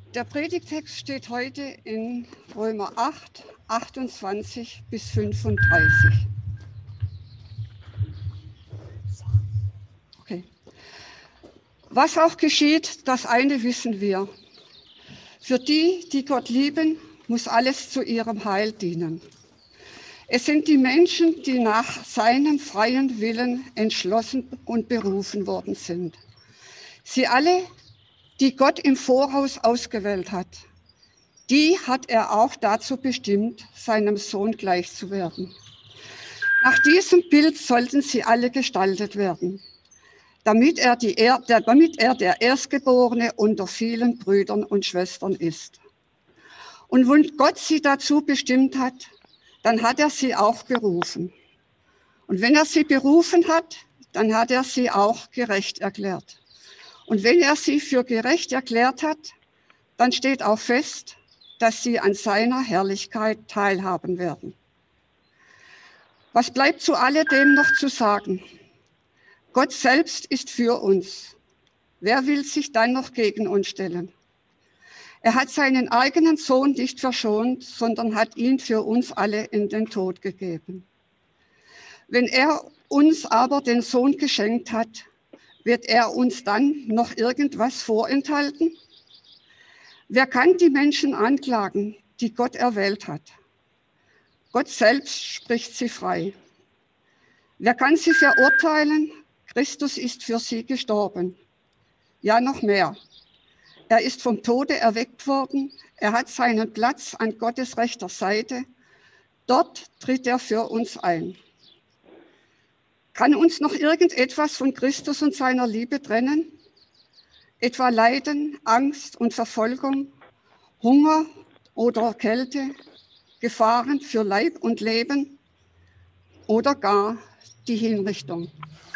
Der Predigtext steht heute in Römer 8, 28 bis 35. Okay. Was auch geschieht, das eine wissen wir. Für die, die Gott lieben, muss alles zu ihrem Heil dienen. Es sind die Menschen, die nach seinem freien Willen entschlossen und berufen worden sind. Sie alle, die Gott im Voraus ausgewählt hat, die hat er auch dazu bestimmt, seinem Sohn gleich zu werden. Nach diesem Bild sollten sie alle gestaltet werden, damit er der Erstgeborene unter vielen Brüdern und Schwestern ist. Und wenn Gott sie dazu bestimmt hat, dann hat er sie auch berufen. Und wenn er sie berufen hat, dann hat er sie auch gerecht erklärt. Und wenn er sie für gerecht erklärt hat, dann steht auch fest, dass sie an seiner Herrlichkeit teilhaben werden. Was bleibt zu alledem noch zu sagen? Gott selbst ist für uns. Wer will sich dann noch gegen uns stellen? Er hat seinen eigenen Sohn nicht verschont, sondern hat ihn für uns alle in den Tod gegeben. Wenn er uns aber den Sohn geschenkt hat, wird er uns dann noch irgendwas vorenthalten? Wer kann die Menschen anklagen, die Gott erwählt hat? Gott selbst spricht sie frei. Wer kann sie verurteilen? Christus ist für sie gestorben. Ja, noch mehr. Er ist vom Tode erweckt worden. Er hat seinen Platz an Gottes rechter Seite. Dort tritt er für uns ein. Kann uns noch irgendetwas von Christus und seiner Liebe trennen? Etwa Leiden, Angst und Verfolgung, Hunger oder Kälte, Gefahren für Leib und Leben oder gar die Hinrichtung.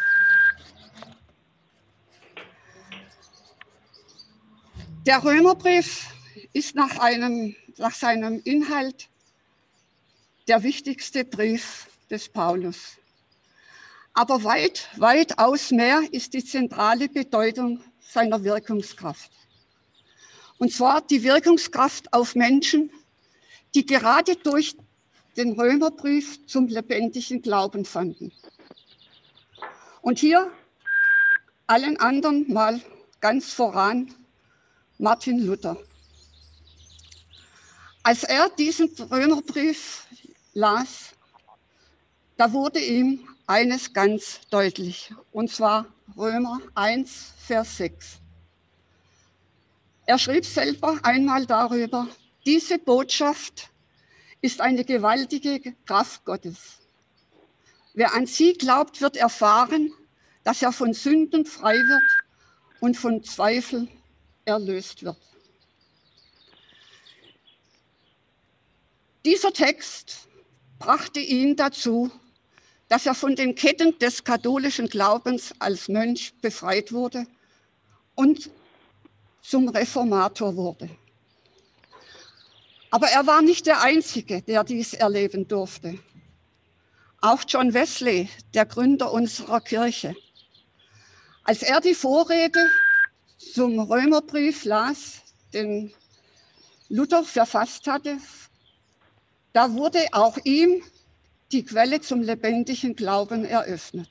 Der Römerbrief ist nach seinem Inhalt der wichtigste Brief des Paulus. Aber weitaus mehr ist die zentrale Bedeutung seiner Wirkungskraft. Und zwar die Wirkungskraft auf Menschen, die gerade durch den Römerbrief zum lebendigen Glauben fanden. Und hier allen anderen mal ganz voran Martin Luther. Als er diesen Römerbrief las, da wurde ihm eines ganz deutlich, und zwar Römer 1, Vers 6. Er schrieb selber einmal darüber: Diese Botschaft ist eine gewaltige Kraft Gottes. Wer an sie glaubt, wird erfahren, dass er von Sünden frei wird und von Zweifel erlöst wird. Dieser Text brachte ihn dazu, dass er von den Ketten des katholischen Glaubens als Mönch befreit wurde und zum Reformator wurde. Aber er war nicht der Einzige, der dies erleben durfte. Auch John Wesley, der Gründer unserer Kirche, als er die Vorrede zum Römerbrief las, den Luther verfasst hatte, da wurde auch ihm die Quelle zum lebendigen Glauben eröffnet.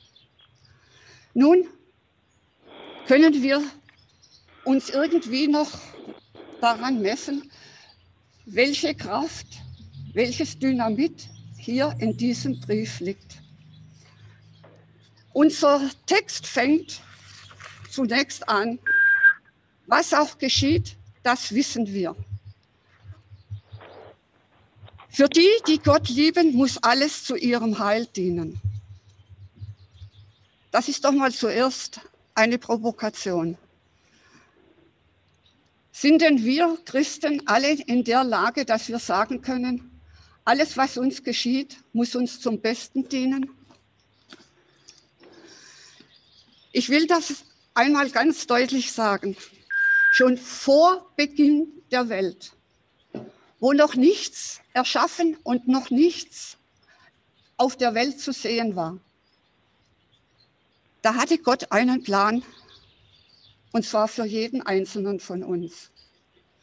Nun können wir uns irgendwie noch daran messen, welche Kraft, welches Dynamit hier in diesem Brief liegt. Unser Text fängt zunächst an: Was auch geschieht, das wissen wir. Für die, die Gott lieben, muss alles zu ihrem Heil dienen. Das ist doch mal zuerst eine Provokation. Sind denn wir Christen alle in der Lage, dass wir sagen können, alles, was uns geschieht, muss uns zum Besten dienen? Ich will das einmal ganz deutlich sagen. Schon vor Beginn der Welt, wo noch nichts erschaffen und noch nichts auf der Welt zu sehen war, da hatte Gott einen Plan, und zwar für jeden Einzelnen von uns.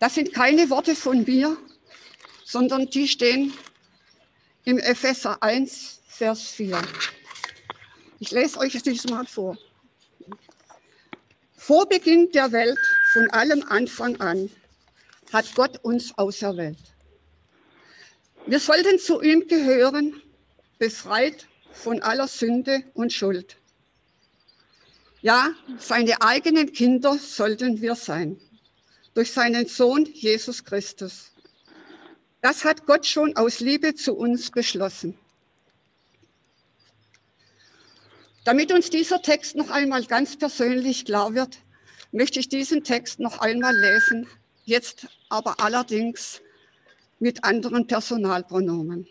Das sind keine Worte von mir, sondern die stehen im Epheser 1, Vers 4. Ich lese euch es diesmal vor. Vor Beginn der Welt, von allem Anfang an, hat Gott uns auserwählt. Wir sollten zu ihm gehören, befreit von aller Sünde und Schuld. Ja, seine eigenen Kinder sollten wir sein, durch seinen Sohn Jesus Christus. Das hat Gott schon aus Liebe zu uns beschlossen. Damit uns dieser Text noch einmal ganz persönlich klar wird, möchte ich diesen Text noch einmal lesen, jetzt aber allerdings mit anderen Personalpronomen.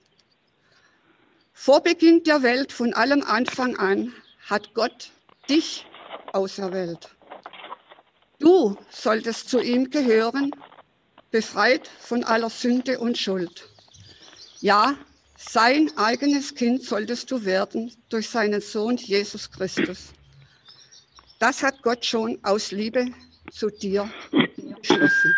Vor Beginn der Welt, von allem Anfang an, hat Gott dich auserwählt. Du solltest zu ihm gehören, befreit von aller Sünde und Schuld. Ja, sein eigenes Kind solltest du werden durch seinen Sohn Jesus Christus. Das hat Gott schon aus Liebe zu dir beschlossen.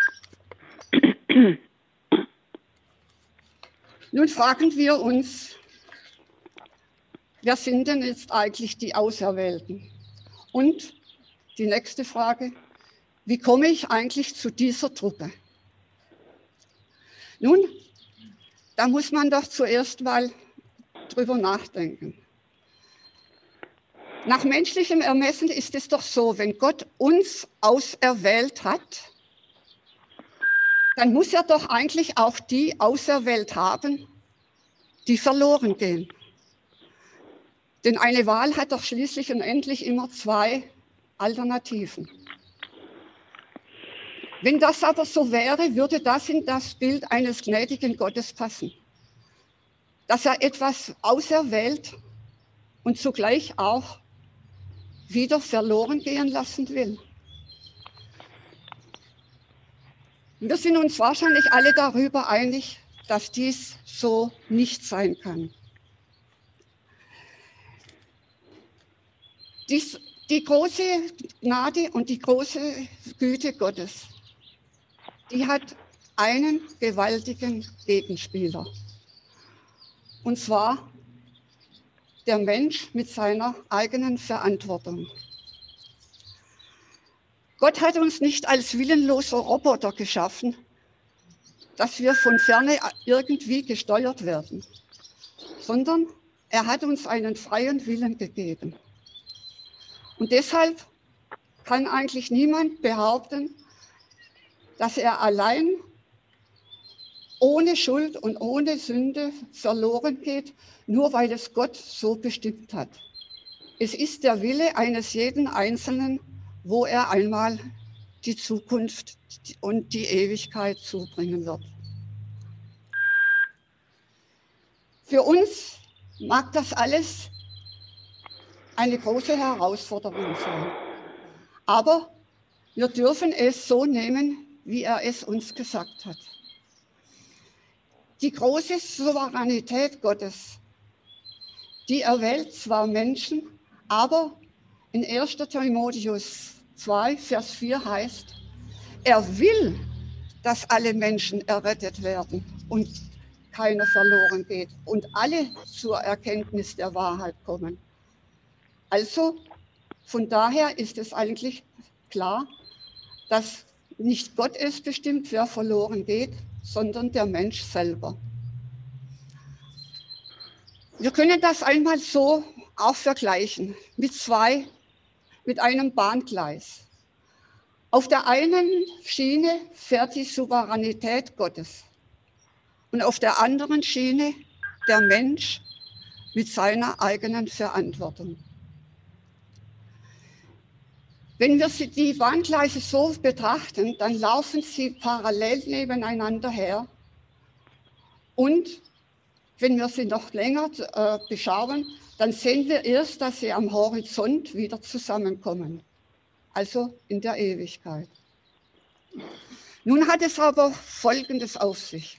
Nun fragen wir uns, wer sind denn jetzt eigentlich die Auserwählten? Und die nächste Frage, wie komme ich eigentlich zu dieser Truppe? Nun, da muss man doch zuerst mal drüber nachdenken. Nach menschlichem Ermessen ist es doch so, wenn Gott uns auserwählt hat, dann muss er doch eigentlich auch die auserwählt haben, die verloren gehen. Denn eine Wahl hat doch schließlich und endlich immer zwei Alternativen. Wenn das aber so wäre, würde das in das Bild eines gnädigen Gottes passen. Dass er etwas auserwählt und zugleich auch wieder verloren gehen lassen will. Wir sind uns wahrscheinlich alle darüber einig, dass dies so nicht sein kann. Die große Gnade und die große Güte Gottes, die hat einen gewaltigen Gegenspieler. Und zwar der Mensch mit seiner eigenen Verantwortung. Gott hat uns nicht als willenloser Roboter geschaffen, dass wir von ferne irgendwie gesteuert werden, sondern er hat uns einen freien Willen gegeben. Und deshalb kann eigentlich niemand behaupten, dass er allein ohne Schuld und ohne Sünde verloren geht, nur weil es Gott so bestimmt hat. Es ist der Wille eines jeden Einzelnen, wo er einmal die Zukunft und die Ewigkeit zubringen wird. Für uns mag das alles eine große Herausforderung sein. Aber wir dürfen es so nehmen, wie er es uns gesagt hat. Die große Souveränität Gottes, die erwählt zwar Menschen, aber in 1. Timotheus 2, Vers 4 heißt, er will, dass alle Menschen errettet werden und keiner verloren geht und alle zur Erkenntnis der Wahrheit kommen. Also von daher ist es eigentlich klar, dass nicht Gott es bestimmt, wer verloren geht, sondern der Mensch selber. Wir können das einmal so auch vergleichen mit einem Bahngleis. Auf der einen Schiene fährt die Souveränität Gottes und auf der anderen Schiene der Mensch mit seiner eigenen Verantwortung. Wenn wir die Bahngleise so betrachten, dann laufen sie parallel nebeneinander her. Und wenn wir sie noch länger beschauen, dann sehen wir erst, dass sie am Horizont wieder zusammenkommen, also in der Ewigkeit. Nun hat es aber Folgendes auf sich.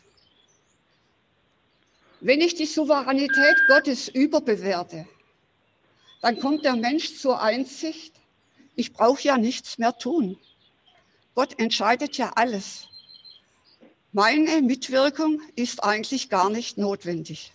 Wenn ich die Souveränität Gottes überbewerte, dann kommt der Mensch zur Einsicht, ich brauche ja nichts mehr tun. Gott entscheidet ja alles. Meine Mitwirkung ist eigentlich gar nicht notwendig.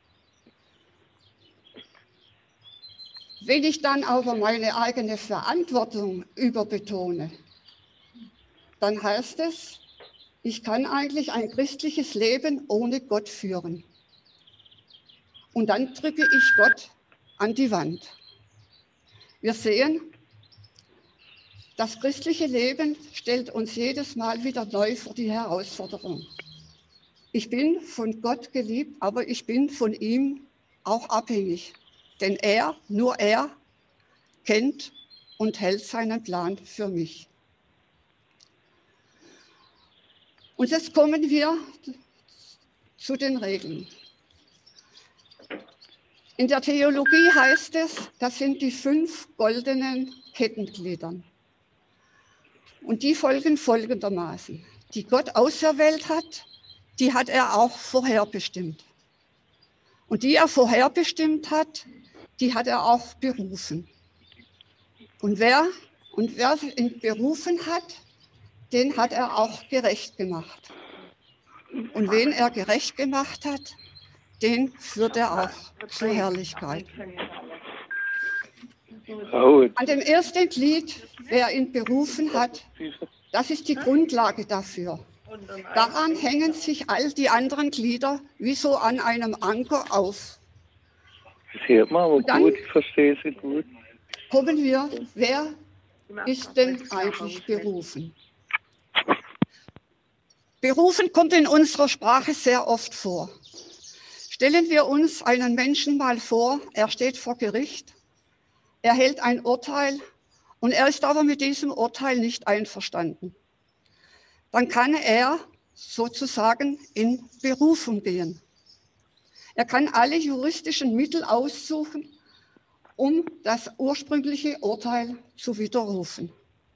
Wenn ich dann aber meine eigene Verantwortung überbetone, dann heißt es, ich kann eigentlich ein christliches Leben ohne Gott führen. Und dann drücke ich Gott an die Wand. Wir sehen, das christliche Leben stellt uns jedes Mal wieder neu vor die Herausforderung. Ich bin von Gott geliebt, aber ich bin von ihm auch abhängig. Denn nur er, kennt und hält seinen Plan für mich. Und jetzt kommen wir zu den Regeln. In der Theologie heißt es, das sind die 5 goldenen Kettengliedern. Und die folgen folgendermaßen. Die Gott auserwählt hat, die hat er auch vorherbestimmt. Und die er vorherbestimmt hat, die hat er auch berufen. Und wer ihn berufen hat, den hat er auch gerecht gemacht. Und wen er gerecht gemacht hat, den führt er auch zur Herrlichkeit. An dem ersten Glied, wer ihn berufen hat, das ist die Grundlage dafür. Daran hängen sich all die anderen Glieder wie so an einem Anker auf. Das hört man aber dann gut, ich verstehe sie gut. Kommen wir, wer ist denn eigentlich berufen? Berufen kommt in unserer Sprache sehr oft vor. Stellen wir uns einen Menschen mal vor, er steht vor Gericht, er hält ein Urteil und er ist aber mit diesem Urteil nicht einverstanden. Dann kann er sozusagen in Berufung gehen. Er kann alle juristischen Mittel aussuchen, um das ursprüngliche Urteil zu widerrufen.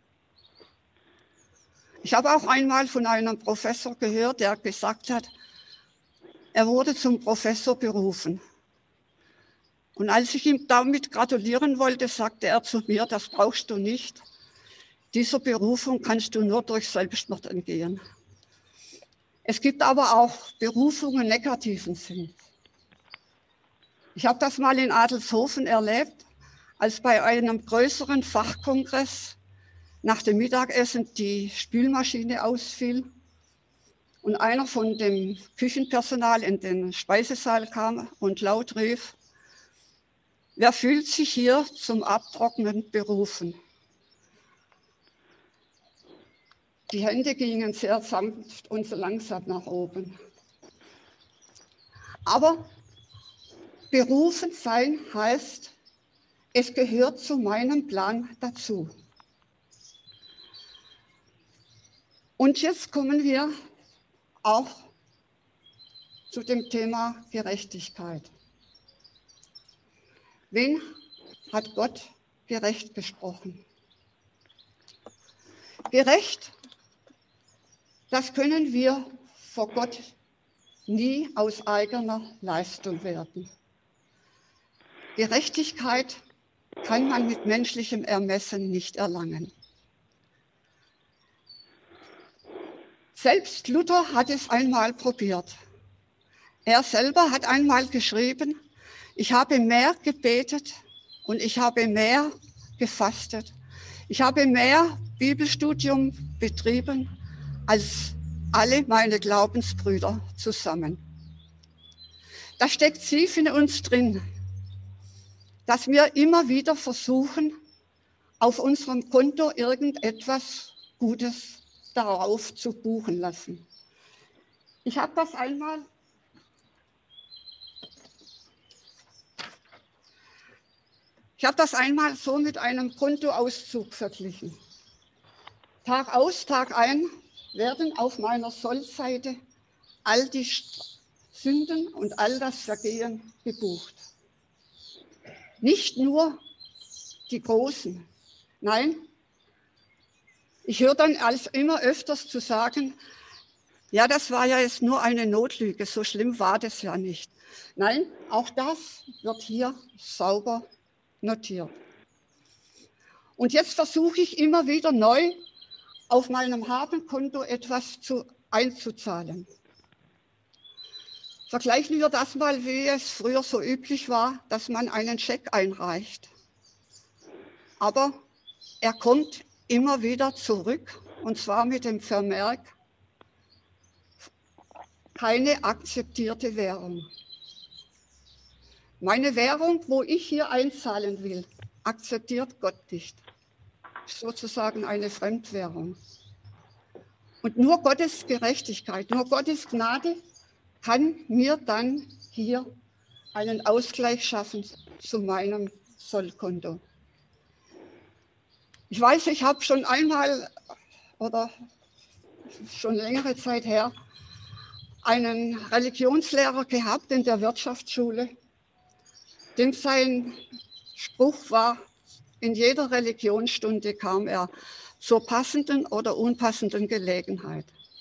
Ich habe auch einmal von einem Professor gehört, der gesagt hat, er wurde zum Professor berufen. Und als ich ihm damit gratulieren wollte, sagte er zu mir, das brauchst du nicht. Dieser Berufung kannst du nur durch Selbstmord entgehen. Es gibt aber auch Berufungen negativen Sinn. Ich habe das mal in Adelshofen erlebt, als bei einem größeren Fachkongress nach dem Mittagessen die Spülmaschine ausfiel und einer von dem Küchenpersonal in den Speisesaal kam und laut rief, wer fühlt sich hier zum Abtrocknen berufen? Die Hände gingen sehr sanft und so langsam nach oben. Aber berufen sein heißt, es gehört zu meinem Plan dazu. Und jetzt kommen wir auch zu dem Thema Gerechtigkeit. Wen hat Gott gerecht gesprochen? Gerecht, das können wir vor Gott nie aus eigener Leistung werden. Gerechtigkeit kann man mit menschlichem Ermessen nicht erlangen. Selbst Luther hat es einmal probiert. Er selber hat einmal geschrieben, ich habe mehr gebetet und ich habe mehr gefastet. Ich habe mehr Bibelstudium betrieben als alle meine Glaubensbrüder zusammen. Da steckt tief in uns drin, dass wir immer wieder versuchen, auf unserem Konto irgendetwas Gutes darauf zu buchen lassen. Ich habe das einmal so mit einem Kontoauszug verglichen. Tag aus, Tag ein werden auf meiner Sollseite all die Sünden und all das Vergehen gebucht. Nicht nur die Großen. Nein, ich höre dann als immer öfters zu sagen, ja, das war ja jetzt nur eine Notlüge, so schlimm war das ja nicht. Nein, auch das wird hier sauber notiert. Und jetzt versuche ich immer wieder neu, auf meinem Habenkonto etwas einzuzahlen. Vergleichen wir das mal, wie es früher so üblich war, dass man einen Scheck einreicht. Aber er kommt immer wieder zurück, und zwar mit dem Vermerk, keine akzeptierte Währung. Meine Währung, wo ich hier einzahlen will, akzeptiert Gott nicht. Sozusagen eine Fremdwährung. Und nur Gottes Gerechtigkeit, nur Gottes Gnade kann mir dann hier einen Ausgleich schaffen zu meinem Sollkonto. Ich weiß, ich habe schon einmal oder schon längere Zeit her einen Religionslehrer gehabt in der Wirtschaftsschule, dem sein Spruch war, in jeder Religionsstunde kam er zur passenden oder unpassenden Gelegenheit.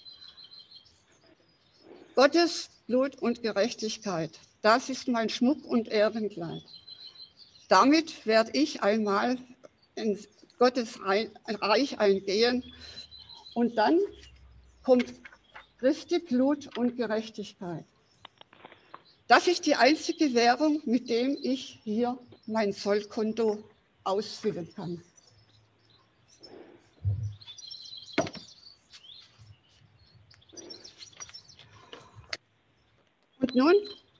Gottes Blut und Gerechtigkeit, das ist mein Schmuck und Ehrenkleid. Damit werde ich einmal in Gottes Reich eingehen und dann kommt Christi Blut und Gerechtigkeit. Das ist die einzige Währung, mit dem ich hier mein Sollkonto ausfüllen kann. Und nun,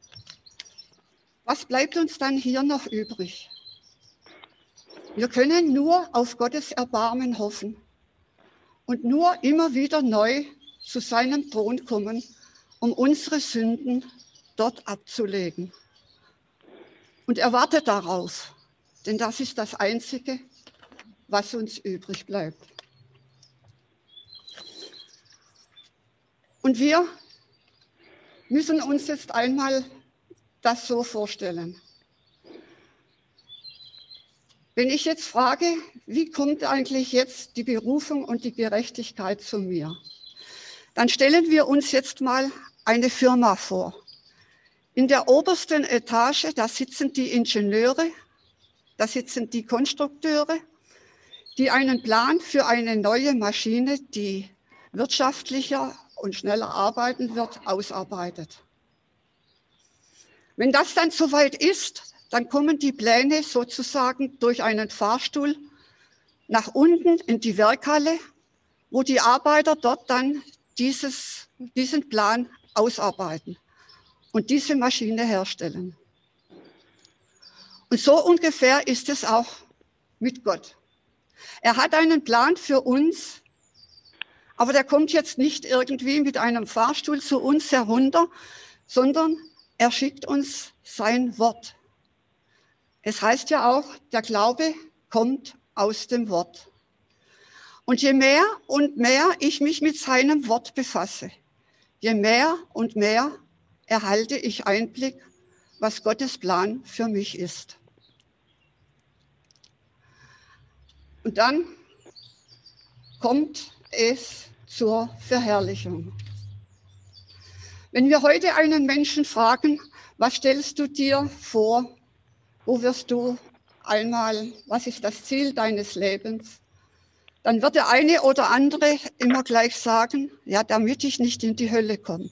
was bleibt uns dann hier noch übrig? Wir können nur auf Gottes Erbarmen hoffen und nur immer wieder neu zu seinem Thron kommen, um unsere Sünden dort abzulegen. Und er wartet darauf, denn das ist das Einzige, was uns übrig bleibt. Und wir müssen uns jetzt einmal das so vorstellen. Wenn ich jetzt frage, wie kommt eigentlich jetzt die Berufung und die Gerechtigkeit zu mir, dann stellen wir uns jetzt mal eine Firma vor. In der obersten Etage, da sitzen die Ingenieure, da sitzen die Konstrukteure, die einen Plan für eine neue Maschine, die wirtschaftlicher und schneller arbeiten wird, ausarbeitet. Wenn das dann soweit ist, dann kommen die Pläne sozusagen durch einen Fahrstuhl nach unten in die Werkhalle, wo die Arbeiter dort dann diesen Plan ausarbeiten und diese Maschine herstellen. Und so ungefähr ist es auch mit Gott. Er hat einen Plan für uns, aber der kommt jetzt nicht irgendwie mit einem Fahrstuhl zu uns herunter, sondern er schickt uns sein Wort. Es heißt ja auch, der Glaube kommt aus dem Wort. Und je mehr und mehr ich mich mit seinem Wort befasse, je mehr und mehr erhalte ich Einblick, was Gottes Plan für mich ist. Und dann kommt es zur Verherrlichung. Wenn wir heute einen Menschen fragen, was stellst du dir vor, wo wirst du einmal, was ist das Ziel deines Lebens, dann wird der eine oder andere immer gleich sagen, ja, damit ich nicht in die Hölle komme.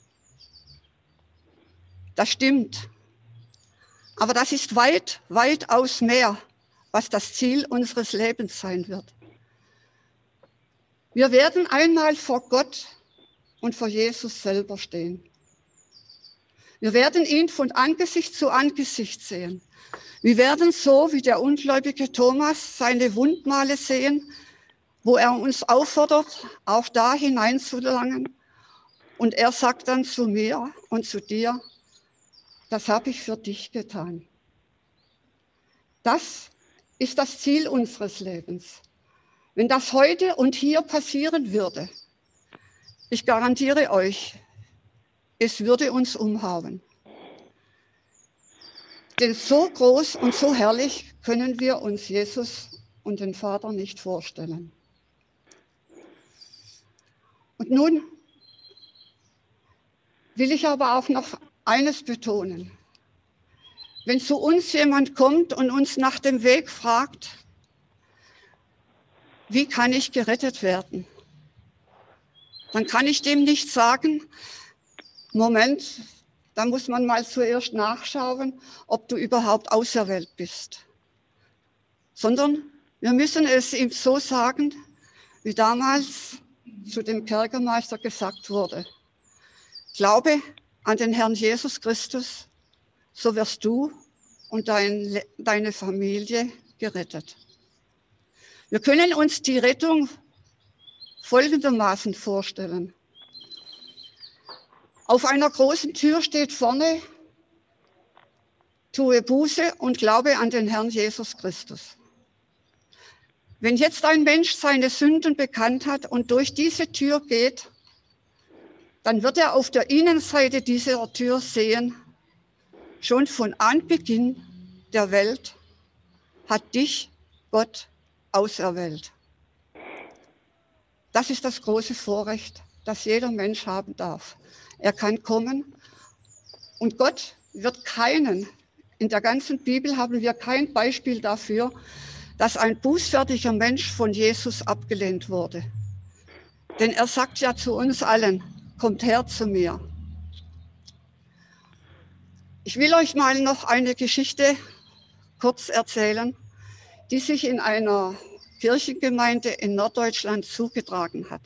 Das stimmt. Aber das ist weit, weitaus mehr, was das Ziel unseres Lebens sein wird. Wir werden einmal vor Gott und vor Jesus selber stehen. Wir werden ihn von Angesicht zu Angesicht sehen. Wir werden so wie der ungläubige Thomas seine Wundmale sehen, wo er uns auffordert, auch da hineinzulangen. Und er sagt dann zu mir und zu dir, das habe ich für dich getan. Das ist das Ziel unseres Lebens. Wenn das heute und hier passieren würde, ich garantiere euch, es würde uns umhauen. Denn so groß und so herrlich können wir uns Jesus und den Vater nicht vorstellen. Und nun will ich aber auch noch eines betonen. Wenn zu uns jemand kommt und uns nach dem Weg fragt, wie kann ich gerettet werden? dann kann ich dem nicht sagen, Moment, da muss man mal zuerst nachschauen, ob du überhaupt auserwählt bist. Sondern wir müssen es ihm so sagen, wie damals zu dem Kerkermeister gesagt wurde. Glaube an den Herrn Jesus Christus, so wirst du und deine Familie gerettet. Wir können uns die Rettung folgendermaßen vorstellen. Auf einer großen Tür steht vorne, tue Buße und glaube an den Herrn Jesus Christus. Wenn jetzt ein Mensch seine Sünden bekannt hat und durch diese Tür geht, dann wird er auf der Innenseite dieser Tür sehen, schon von Anbeginn der Welt hat dich Gott auserwählt. Das ist das große Vorrecht, das jeder Mensch haben darf. Er kann kommen und Gott wird keinen, in der ganzen Bibel haben wir kein Beispiel dafür, dass ein bußfertiger Mensch von Jesus abgelehnt wurde. Denn er sagt ja zu uns allen, kommt her zu mir. Ich will euch mal noch eine Geschichte kurz erzählen, die sich in einer Kirchengemeinde in Norddeutschland zugetragen hat.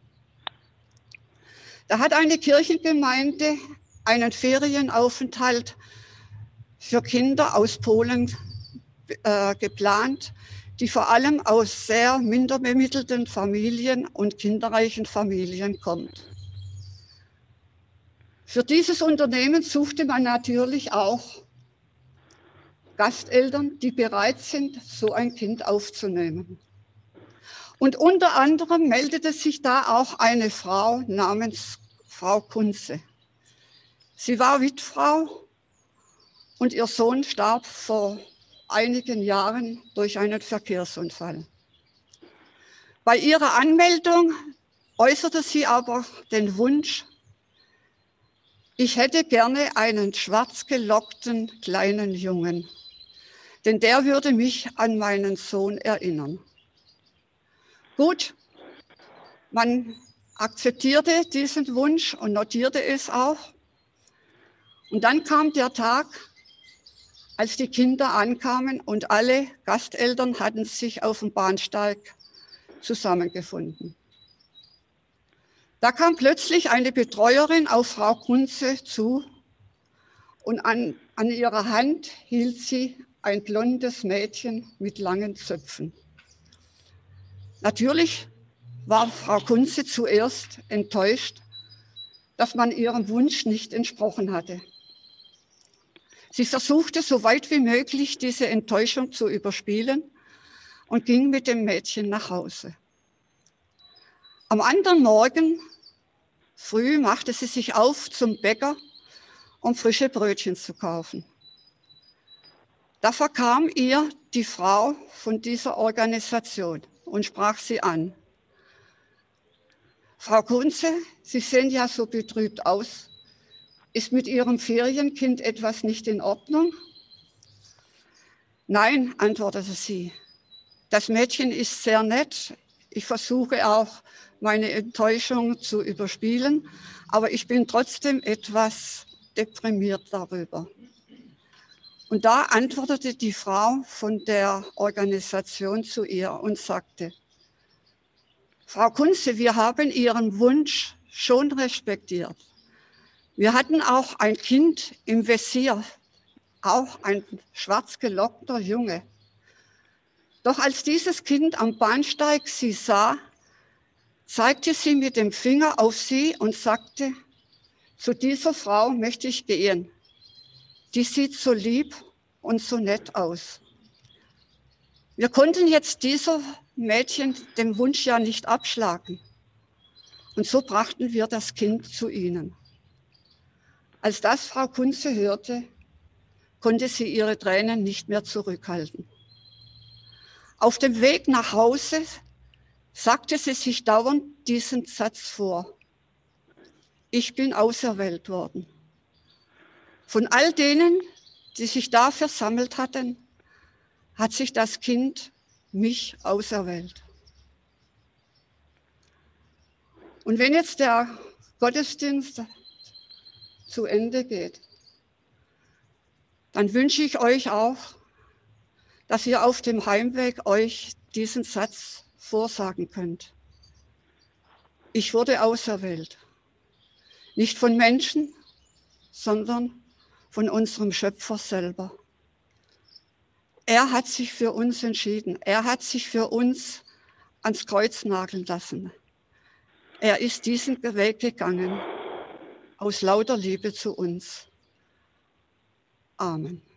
Da hat eine Kirchengemeinde einen Ferienaufenthalt für Kinder aus Polen geplant, die vor allem aus sehr minder bemittelten Familien und kinderreichen Familien kommt. Für dieses Unternehmen suchte man natürlich auch Gasteltern, die bereit sind, so ein Kind aufzunehmen. Und unter anderem meldete sich da auch eine Frau namens Frau Kunze. Sie war Witwfrau und ihr Sohn starb vor einigen Jahren durch einen Verkehrsunfall. Bei ihrer Anmeldung äußerte sie aber den Wunsch, ich hätte gerne einen schwarz gelockten kleinen Jungen, denn der würde mich an meinen Sohn erinnern. Gut, man akzeptierte diesen Wunsch und notierte es auch. Und dann kam der Tag, als die Kinder ankamen und alle Gasteltern hatten sich auf dem Bahnsteig zusammengefunden. Da kam plötzlich eine Betreuerin auf Frau Kunze zu und an ihrer Hand hielt sie ein blondes Mädchen mit langen Zöpfen. Natürlich war Frau Kunze zuerst enttäuscht, dass man ihrem Wunsch nicht entsprochen hatte. Sie versuchte, so weit wie möglich diese Enttäuschung zu überspielen und ging mit dem Mädchen nach Hause. Am anderen Morgen früh machte sie sich auf zum Bäcker, um frische Brötchen zu kaufen. Da verkam ihr die Frau von dieser Organisation und sprach sie an. Frau Kunze, Sie sehen ja so betrübt aus. Ist mit Ihrem Ferienkind etwas nicht in Ordnung? Nein, antwortete sie. Das Mädchen ist sehr nett. Ich versuche auch, meine Enttäuschung zu überspielen, aber ich bin trotzdem etwas deprimiert darüber. Und da antwortete die Frau von der Organisation zu ihr und sagte, Frau Kunze, wir haben Ihren Wunsch schon respektiert. Wir hatten auch ein Kind im Visier, auch ein schwarz gelockter Junge. Doch als dieses Kind am Bahnsteig sie sah, zeigte sie mit dem Finger auf sie und sagte, zu dieser Frau möchte ich gehen. Die sieht so lieb und so nett aus. Wir konnten jetzt dieser Mädchen den Wunsch ja nicht abschlagen. Und so brachten wir das Kind zu ihnen. Als das Frau Kunze hörte, konnte sie ihre Tränen nicht mehr zurückhalten. Auf dem Weg nach Hause sagte sie sich dauernd diesen Satz vor. Ich bin auserwählt worden. Von all denen, die sich da versammelt hatten, hat sich das Kind mich auserwählt. Und wenn jetzt der Gottesdienst zu Ende geht, dann wünsche ich euch auch, dass ihr auf dem Heimweg euch diesen Satz vorsagen könnt. Ich wurde auserwählt, nicht von Menschen, sondern von unserem Schöpfer selber. Er hat sich für uns entschieden. Er hat sich für uns ans Kreuz nageln lassen. Er ist diesen Weg gegangen, aus lauter Liebe zu uns. Amen.